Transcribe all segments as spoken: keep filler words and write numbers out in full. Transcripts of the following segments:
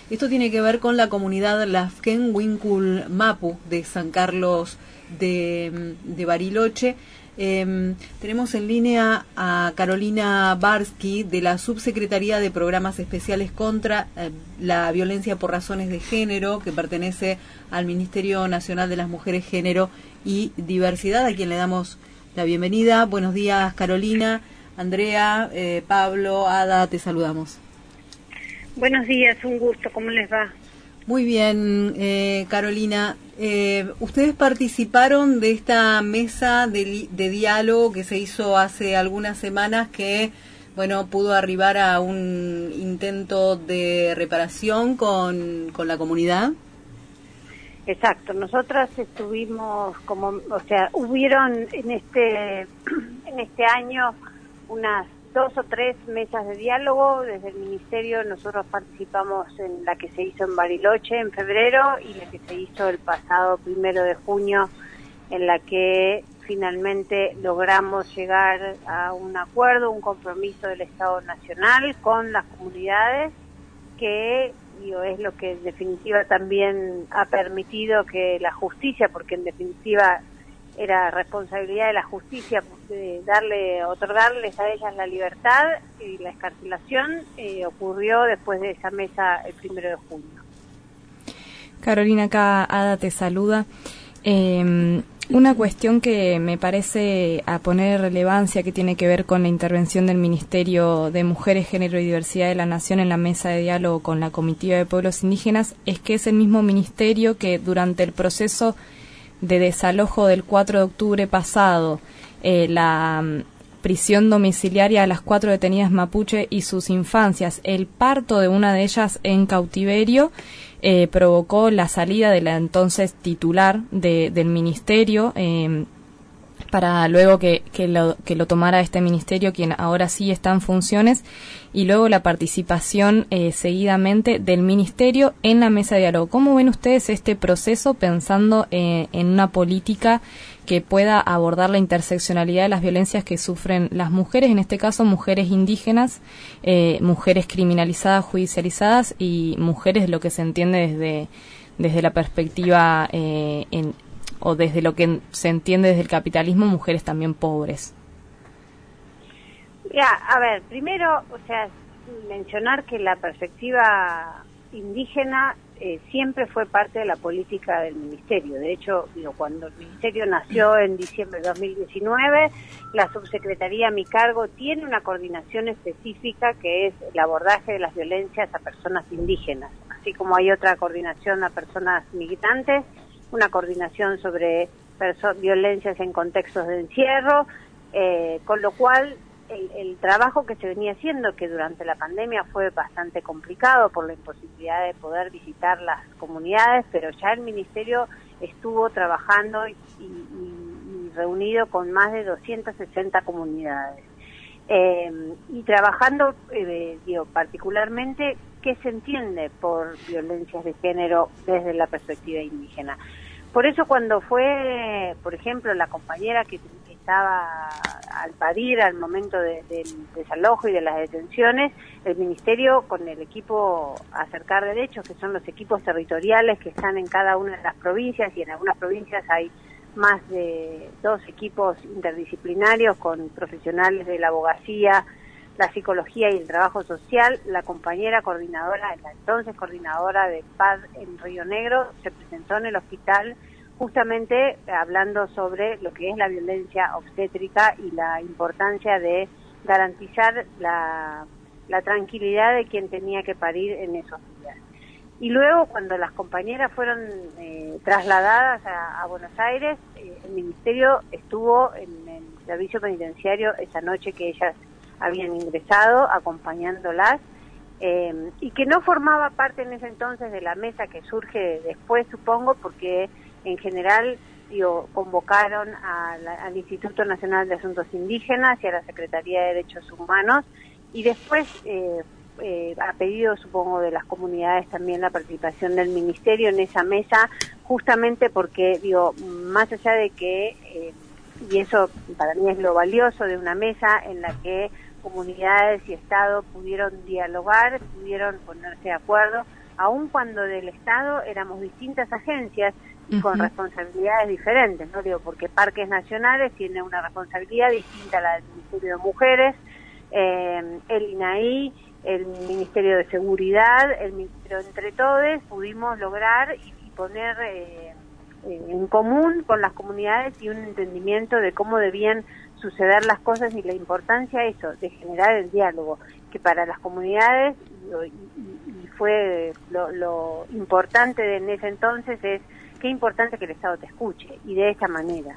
Esto tiene que ver con la comunidad Lafken Wincul Mapu de San Carlos de, de Bariloche. Eh, tenemos en línea a Carolina Barsky de la Subsecretaría de Programas Especiales contra eh, la Violencia por Razones de Género, que pertenece al Ministerio Nacional de las Mujeres, Género y Diversidad, a quien le damos la bienvenida. Buenos días, Carolina. Andrea, eh, Pablo, Ada, te saludamos. Buenos días, un gusto. ¿Cómo les va? Muy bien, eh, Carolina. Eh, ustedes participaron de esta mesa de, de diálogo que se hizo hace algunas semanas que, bueno, pudo arribar a un intento de reparación con, con la comunidad. Exacto. Nosotras estuvimos como, o sea, hubieron en este en este año unas dos o tres mesas de diálogo. Desde el Ministerio nosotros participamos en la que se hizo en Bariloche en febrero y la que se hizo el pasado primero de junio, en la que finalmente logramos llegar a un acuerdo, un compromiso del Estado Nacional con las comunidades, que digo, es lo que en definitiva también ha permitido que la justicia, porque en definitiva era responsabilidad de la justicia de darle, otorgarles a ellas la libertad, y la excarcelación eh, ocurrió después de esa mesa el primero de junio. Carolina, acá Ada te saluda. Eh, una cuestión que me parece a poner relevancia, que tiene que ver con la intervención del Ministerio de Mujeres, Género y Diversidad de la Nación en la mesa de diálogo con la Comitiva de Pueblos Indígenas, es que es el mismo ministerio que durante el proceso de desalojo del cuatro de octubre pasado, eh, la um, prisión domiciliaria a las cuatro detenidas mapuche y sus infancias, el parto de una de ellas en cautiverio, eh, provocó la salida de la entonces titular de, del ministerio, eh, para luego que, que, lo, que lo tomara este ministerio, quien ahora sí está en funciones, y luego la participación eh, seguidamente del ministerio en la mesa de diálogo. ¿Cómo ven ustedes este proceso pensando eh, en una política que pueda abordar la interseccionalidad de las violencias que sufren las mujeres, en este caso mujeres indígenas, eh, mujeres criminalizadas, judicializadas y mujeres, lo que se entiende desde, desde la perspectiva eh, en o desde lo que se entiende desde el capitalismo, mujeres también pobres? Ya, a ver, primero, o sea, mencionar que la perspectiva indígena eh, siempre fue parte de la política del Ministerio. De hecho, digo, cuando el Ministerio nació en diciembre de dos mil diecinueve, la subsecretaría a mi cargo tiene una coordinación específica que es el abordaje de las violencias a personas indígenas, así como hay otra coordinación a personas migrantes, una coordinación sobre violencias en contextos de encierro, eh, con lo cual el, el trabajo que se venía haciendo, que durante la pandemia fue bastante complicado por la imposibilidad de poder visitar las comunidades, pero ya el Ministerio estuvo trabajando y, y, y reunido con más de doscientas sesenta comunidades. Eh, y trabajando, eh, digo, particularmente, qué se entiende por violencias de género desde la perspectiva indígena. Por eso cuando fue, por ejemplo, la compañera que, que estaba al parir al momento de, del desalojo y de las detenciones, el Ministerio con el equipo Acercar Derechos, que son los equipos territoriales que están en cada una de las provincias, y en algunas provincias hay más de dos equipos interdisciplinarios con profesionales de la abogacía, la psicología y el trabajo social. La compañera coordinadora, la entonces coordinadora de P A D en Río Negro, se presentó en el hospital justamente hablando sobre lo que es la violencia obstétrica y la importancia de garantizar la, la tranquilidad de quien tenía que parir en esos días. Y luego, cuando las compañeras fueron eh, trasladadas a, a Buenos Aires, eh, el Ministerio estuvo en el servicio penitenciario esa noche que ellas habían ingresado, acompañándolas, eh, y que no formaba parte en ese entonces de la mesa que surge después, supongo, porque en general digo, convocaron a la, al Instituto Nacional de Asuntos Indígenas y a la Secretaría de Derechos Humanos, y después, eh, eh, a pedido, supongo, de las comunidades también, la participación del Ministerio en esa mesa, justamente porque, digo, más allá de que, eh, y eso para mí es lo valioso de una mesa en la que comunidades y Estado pudieron dialogar, pudieron ponerse de acuerdo, aun cuando del Estado éramos distintas agencias y Uh-huh. con responsabilidades diferentes, ¿no? Digo, porque Parques Nacionales tiene una responsabilidad distinta a la del Ministerio de Mujeres, eh, el I N A I, el Ministerio de Seguridad, el, pero entre todos pudimos lograr y, y poner eh, en común con las comunidades y un entendimiento de cómo debían suceder las cosas y la importancia eso, de generar el diálogo, que para las comunidades, y, y, y fue lo, lo importante de, en ese entonces es qué importante que el Estado te escuche, y de esta manera.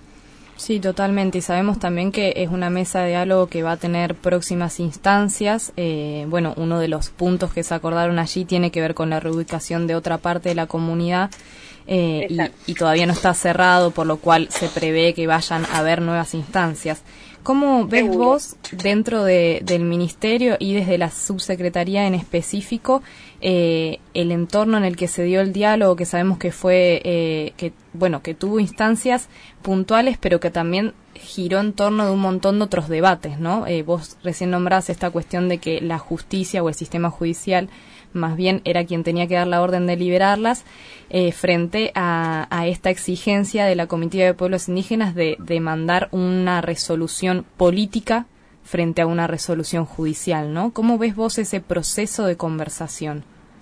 Sí, totalmente. Y sabemos también que es una mesa de diálogo que va a tener próximas instancias. Eh, bueno, uno de los puntos que se acordaron allí tiene que ver con la reubicación de otra parte de la comunidad eh, y, y todavía no está cerrado, por lo cual se prevé que vayan a haber nuevas instancias. ¿Cómo ves Seguro. vos dentro de, del Ministerio y desde la subsecretaría en específico eh, el entorno en el que se dio el diálogo, que sabemos que fue, eh, que bueno, que tuvo instancias puntuales, pero que también giró en torno de un montón de otros debates, ¿no? Eh, vos recién nombrás esta cuestión de que la justicia o el sistema judicial más bien era quien tenía que dar la orden de liberarlas, eh, frente a, a esta exigencia de la Comitiva de Pueblos Indígenas de, de mandar una resolución política frente a una resolución judicial, ¿no? ¿Cómo ves vos ese proceso de conversación?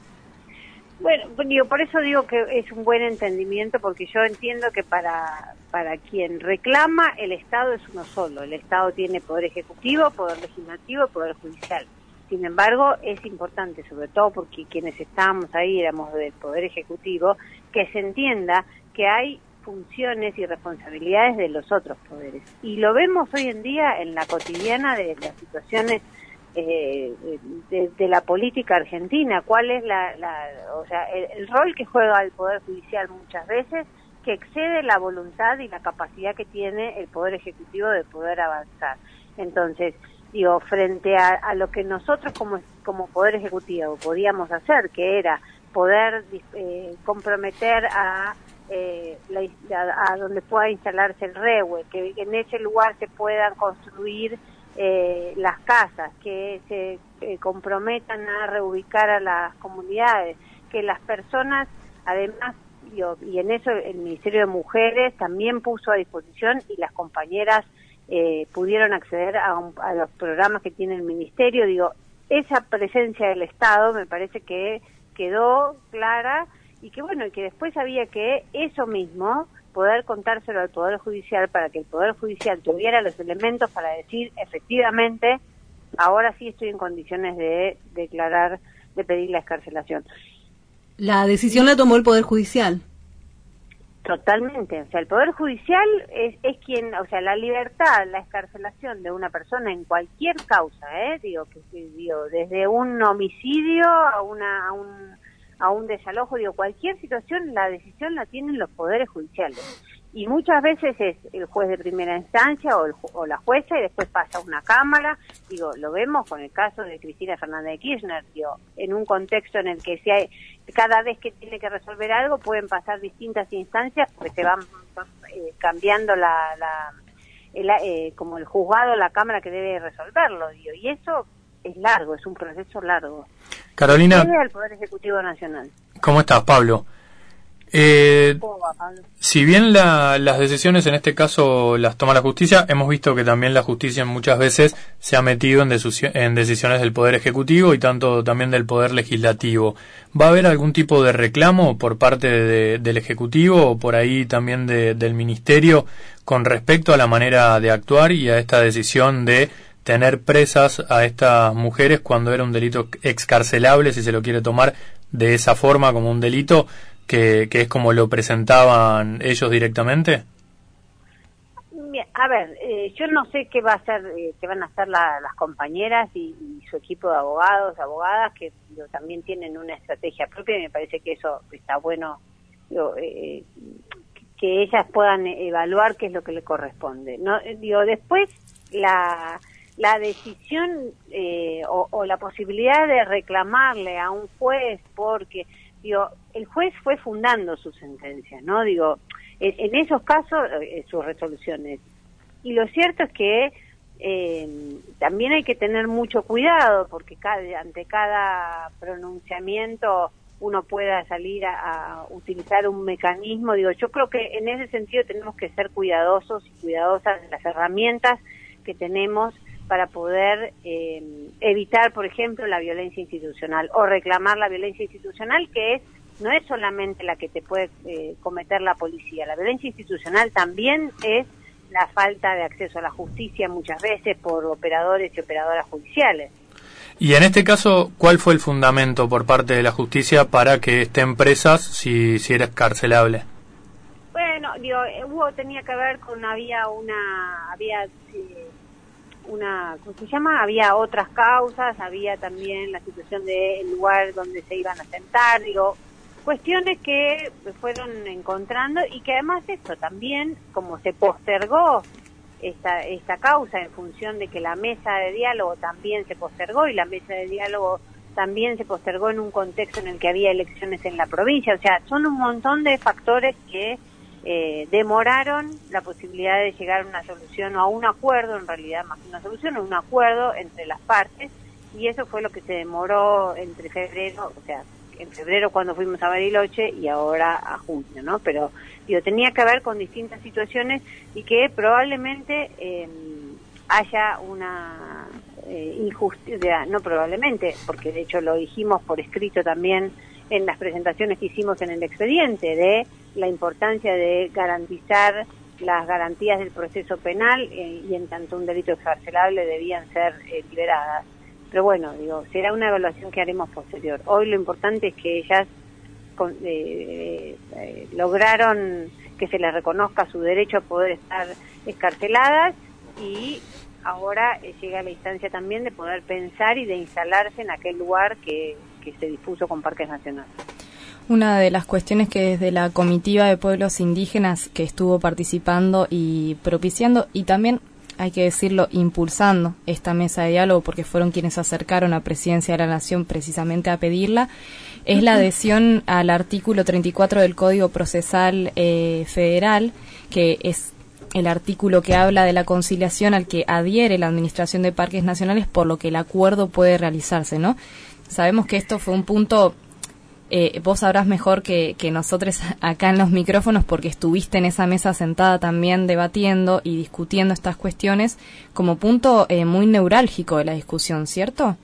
Bueno, digo, por eso digo que es un buen entendimiento, porque yo entiendo que para para quien reclama, el Estado es uno solo. El Estado tiene poder ejecutivo, poder legislativo, poder judicial. Sin embargo, es importante, sobre todo porque quienes estábamos ahí éramos del Poder Ejecutivo, que se entienda que hay funciones y responsabilidades de los otros poderes. Y lo vemos hoy en día en la cotidiana de las situaciones eh, de, de la política argentina. ¿Cuál es la, la o sea, el, el rol que juega el Poder Judicial muchas veces, que excede la voluntad y la capacidad que tiene el Poder Ejecutivo de poder avanzar? Entonces, digo, frente a, a lo que nosotros como, como Poder Ejecutivo podíamos hacer, que era poder eh, comprometer a, eh, la, a, a donde pueda instalarse el REWE, que en ese lugar se puedan construir eh, las casas, que se eh, comprometan a reubicar a las comunidades, que las personas, además, digo, y en eso el Ministerio de Mujeres también puso a disposición y las compañeras Eh, pudieron acceder a, un, a los programas que tiene el Ministerio. Digo, esa presencia del Estado me parece que quedó clara y que bueno, y que después había que eso mismo poder contárselo al Poder Judicial para que el Poder Judicial tuviera los elementos para decir efectivamente, ahora sí estoy en condiciones de declarar, de pedir la excarcelación. La decisión la tomó el Poder Judicial. Totalmente, o sea, el Poder Judicial es, es quien, o sea, la libertad, la excarcelación de una persona en cualquier causa, ¿eh? Digo, que digo, desde un homicidio a una a un a un desalojo, digo, cualquier situación, la decisión la tienen los poderes judiciales. Y muchas veces es el juez de primera instancia o, el, o la jueza y después pasa a una cámara. Digo, lo vemos con el caso de Cristina Fernández de Kirchner, digo, en un contexto en el que si hay, cada vez que tiene que resolver algo pueden pasar distintas instancias porque se van eh, cambiando la, la el, eh, como el juzgado, la cámara que debe resolverlo, digo, y eso es largo, es un proceso largo. Carolina, al Poder Ejecutivo Nacional. ¿Cómo estás, Pablo? Eh, ¿Cómo va, Pablo? Si bien la, las decisiones en este caso las toma la justicia, hemos visto que también la justicia muchas veces se ha metido en, desucio- en decisiones del Poder Ejecutivo y tanto también del Poder Legislativo. ¿Va a haber algún tipo de reclamo por parte de, del Ejecutivo o por ahí también de, del Ministerio con respecto a la manera de actuar y a esta decisión de tener presas a estas mujeres cuando era un delito excarcelable, si se lo quiere tomar de esa forma como un delito? Que, que es como lo presentaban ellos directamente? A ver, eh, yo no sé qué va a hacer, eh, qué van a hacer la, las compañeras y, y su equipo de abogados, abogadas, que digo, también tienen una estrategia propia y me parece que eso está bueno, digo, eh, que ellas puedan evaluar qué es lo que le corresponde. No, digo, después la la decisión eh, o, o la posibilidad de reclamarle a un juez porque digo, el juez fue fundando sus sentencias, ¿no? Digo, en, en esos casos, eh, sus resoluciones. Y lo cierto es que eh, también hay que tener mucho cuidado, porque cada, ante cada pronunciamiento uno pueda salir a, a utilizar un mecanismo. Digo, yo creo que en ese sentido tenemos que ser cuidadosos y cuidadosas de las herramientas que tenemos para poder eh, evitar, por ejemplo, la violencia institucional o reclamar la violencia institucional, que es no es solamente la que te puede eh, cometer la policía. La violencia institucional también es la falta de acceso a la justicia muchas veces por operadores y operadoras judiciales. Y en este caso, ¿cuál fue el fundamento por parte de la justicia para que estén presas si, si era escarcelable? Bueno, digo, hubo, tenía que ver con, había una, había eh, una, ¿cómo se llama? Había otras causas, había también la situación del lugar donde se iban a sentar, digo, cuestiones que fueron encontrando y que además esto también, como se postergó esta esta causa en función de que la mesa de diálogo también se postergó y la mesa de diálogo también se postergó en un contexto en el que había elecciones en la provincia, o sea, son un montón de factores que eh, demoraron la posibilidad de llegar a una solución o a un acuerdo, en realidad más que una solución, a un acuerdo entre las partes, y eso fue lo que se demoró entre febrero, o sea, en febrero cuando fuimos a Bariloche y ahora a junio, ¿no? Pero digo, tenía que ver con distintas situaciones y que probablemente eh, haya una eh, injusticia, no probablemente, porque de hecho lo dijimos por escrito también en las presentaciones que hicimos en el expediente, de la importancia de garantizar las garantías del proceso penal eh, y en tanto un delito excarcelable debían ser eh, liberadas. Pero bueno, digo, será una evaluación que haremos posterior. Hoy lo importante es que ellas con, eh, eh, lograron que se les reconozca su derecho a poder estar escarceladas y ahora eh, llega la instancia también de poder pensar y de instalarse en aquel lugar que, que se dispuso con Parques Nacionales. Una de las cuestiones que desde la comitiva de pueblos indígenas que estuvo participando y propiciando y también, hay que decirlo, impulsando esta mesa de diálogo, porque fueron quienes se acercaron a Presidencia de la Nación precisamente a pedirla, es la adhesión al artículo treinta y cuatro del Código Procesal eh, Federal, que es el artículo que habla de la conciliación al que adhiere la Administración de Parques Nacionales, por lo que el acuerdo puede realizarse, ¿no? Sabemos que esto fue un punto... Eh, vos sabrás mejor que, que nosotros acá en los micrófonos, porque estuviste en esa mesa sentada también debatiendo y discutiendo estas cuestiones como punto eh, muy neurálgico de la discusión, ¿cierto?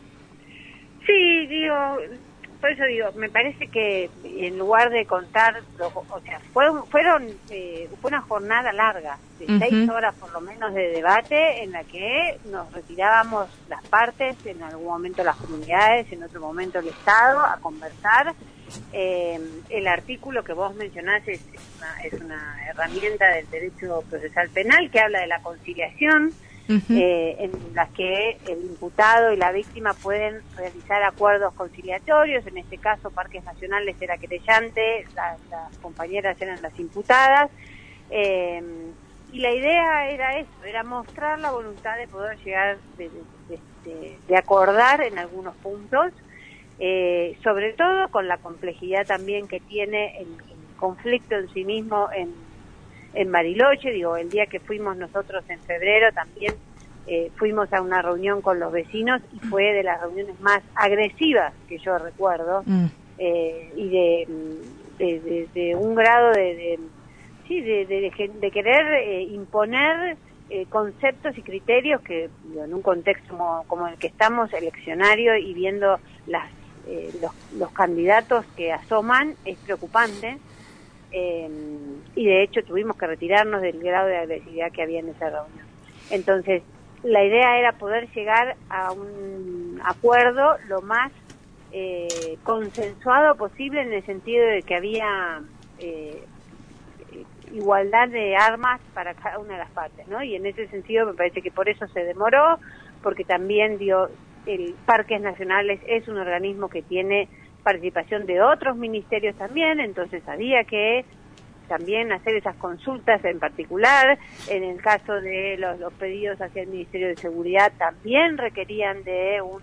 Sí, digo, por eso digo, me parece que en lugar de contar, o sea, fueron, fueron eh, fue una jornada larga, de uh-huh. seis horas por lo menos de debate, en la que nos retirábamos las partes, en algún momento las comunidades, en otro momento el Estado, a conversar. Eh, el artículo que vos mencionás es una, es una herramienta del derecho procesal penal que habla de la conciliación, Uh-huh. eh, en las que el imputado y la víctima pueden realizar acuerdos conciliatorios. En este caso Parques Nacionales era querellante, las, las compañeras eran las imputadas, eh, y la idea era eso, era mostrar la voluntad de poder llegar, de, de, de, de acordar en algunos puntos, eh, sobre todo con la complejidad también que tiene el, el conflicto en sí mismo en en Bariloche. Digo, el día que fuimos nosotros en febrero también eh, fuimos a una reunión con los vecinos y fue de las reuniones más agresivas que yo recuerdo, mm. eh, y de, de, de, de un grado de, de sí de, de, de, de querer eh, imponer eh, conceptos y criterios que digo, en un contexto como, como el que estamos, eleccionario, y viendo las eh, los, los candidatos que asoman, es preocupante. Eh, y de hecho tuvimos que retirarnos del grado de agresividad que había en esa reunión. Entonces, la idea era poder llegar a un acuerdo lo más eh, consensuado posible, en el sentido de que había eh, igualdad de armas para cada una de las partes, ¿no? Y en ese sentido me parece que por eso se demoró, porque también dio el Parques Nacionales es un organismo que tiene participación de otros ministerios también, entonces había que también hacer esas consultas en particular. En el caso de los, los pedidos hacia el Ministerio de Seguridad también requerían de un,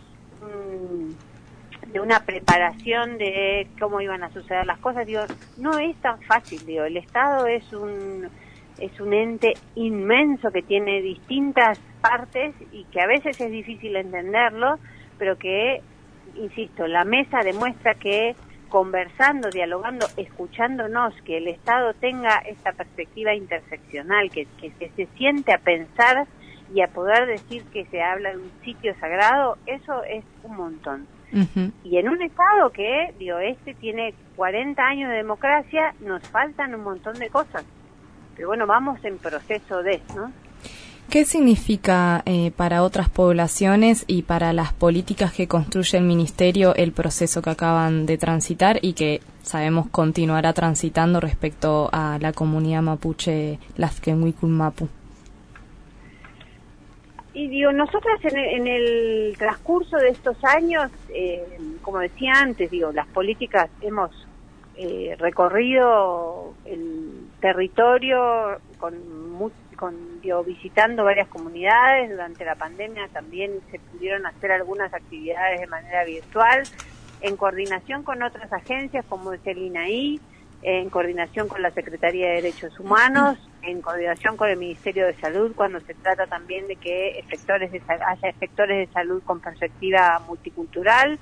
un de una preparación de cómo iban a suceder las cosas. Digo, no es tan fácil, digo, el Estado es un es un ente inmenso que tiene distintas partes y que a veces es difícil entenderlo, pero que insisto, la mesa demuestra que conversando, dialogando, escuchándonos, que el Estado tenga esta perspectiva interseccional, que, que, que se siente a pensar y a poder decir que se habla de un sitio sagrado, eso es un montón. Uh-huh. Y en un Estado que, digo, este tiene cuarenta años de democracia, nos faltan un montón de cosas. Pero bueno, vamos en proceso de, ¿no? ¿Qué significa eh, para otras poblaciones y para las políticas que construye el Ministerio el proceso que acaban de transitar y que sabemos continuará transitando respecto a la comunidad mapuche Lazken Wicul Mapu? Y digo, nosotras en el, en el transcurso de estos años, eh, como decía antes, digo, las políticas hemos eh, recorrido el territorio con mucho Con, digo, visitando varias comunidades. Durante la pandemia también se pudieron hacer algunas actividades de manera virtual, en coordinación con otras agencias como es el I N A I, en coordinación con la Secretaría de Derechos Humanos, en coordinación con el Ministerio de Salud, cuando se trata también de que efectores de, haya efectores de salud con perspectiva multicultural.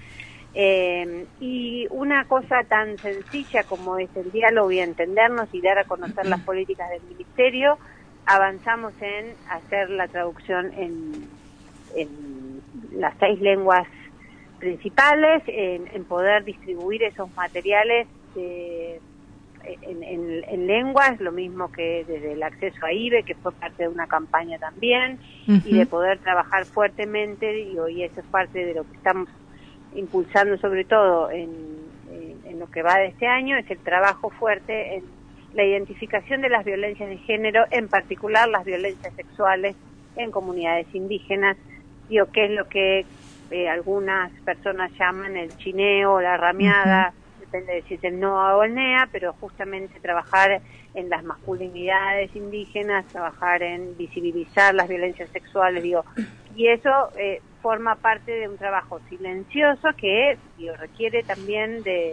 Eh, y una cosa tan sencilla como es el diálogo y entendernos y dar a conocer las políticas del Ministerio, avanzamos en hacer la traducción en, en las seis lenguas principales, en, en poder distribuir esos materiales de, en, en, en lenguas, lo mismo que desde el acceso a I B E, que fue parte de una campaña también, uh-huh. y de poder trabajar fuertemente, y hoy eso es parte de lo que estamos impulsando sobre todo en, en, en lo que va de este año, es el trabajo fuerte en la identificación de las violencias de género, en particular las violencias sexuales en comunidades indígenas, digo, que es lo que eh, algunas personas llaman el chineo o la rameada, uh-huh. depende de si es el N O A o el N E A, pero justamente trabajar en las masculinidades indígenas, trabajar en visibilizar las violencias sexuales, digo, y eso eh, forma parte de un trabajo silencioso que digo, requiere también de...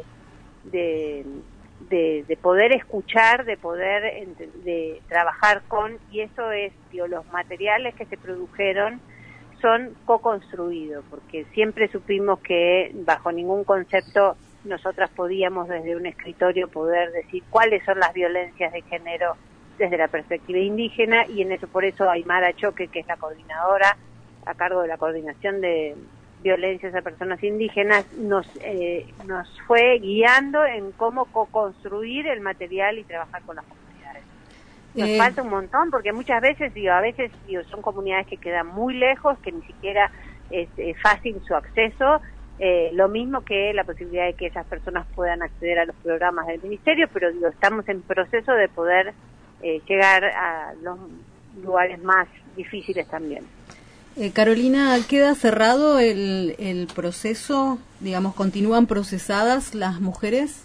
de De, de poder escuchar, de poder de trabajar con, y eso es, digo, los materiales que se produjeron son co-construidos, porque siempre supimos que bajo ningún concepto nosotras podíamos desde un escritorio poder decir cuáles son las violencias de género desde la perspectiva indígena, y en eso por eso Aymara Choque, que es la coordinadora a cargo de la coordinación de violencias a personas indígenas, nos eh, nos fue guiando en cómo co-construir el material y trabajar con las comunidades. Nos eh. falta un montón, porque muchas veces, digo, a veces digo, son comunidades que quedan muy lejos, que ni siquiera es eh, fácil su acceso, eh, lo mismo que la posibilidad de que esas personas puedan acceder a los programas del Ministerio, pero digo, estamos en proceso de poder eh, llegar a los lugares más difíciles también. Eh, Carolina, ¿queda cerrado el, el proceso? Digamos, ¿continúan procesadas las mujeres?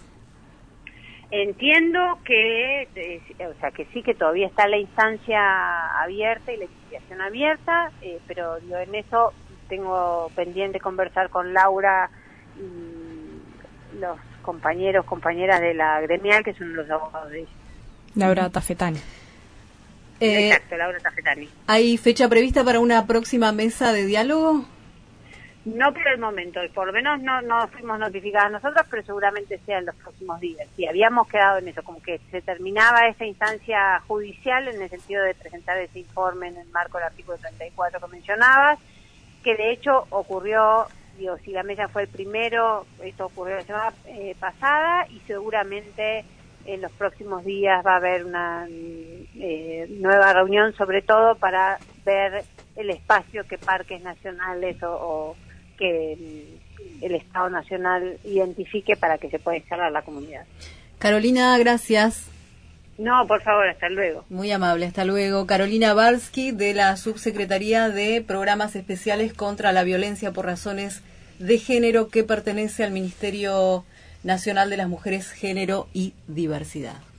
Entiendo que, eh, o sea, que sí, que todavía está la instancia abierta y la investigación abierta, eh, pero yo en eso tengo pendiente conversar con Laura y los compañeros, compañeras de la gremial, que son los abogados de ella. Laura Tafetani. Eh, Exacto, Laura Tafetani. ¿Hay fecha prevista para una próxima mesa de diálogo? No por el momento, por lo menos no, no fuimos notificadas nosotros, pero seguramente sea en los próximos días. Sí, habíamos quedado en eso, como que se terminaba esa instancia judicial en el sentido de presentar ese informe en el marco del artículo treinta y cuatro que mencionabas, que de hecho ocurrió, digo, si la mesa fue el primero, esto ocurrió la semana eh, pasada, y seguramente en los próximos días va a haber una eh, nueva reunión, sobre todo para ver el espacio que parques nacionales o, o que el Estado Nacional identifique para que se pueda instalar la comunidad. Carolina, gracias. No, por favor, hasta luego. Muy amable, hasta luego. Carolina Barsky, de la Subsecretaría de Programas Especiales contra la Violencia por Razones de Género, que pertenece al Ministerio Nacional de las Mujeres, Género y Diversidad.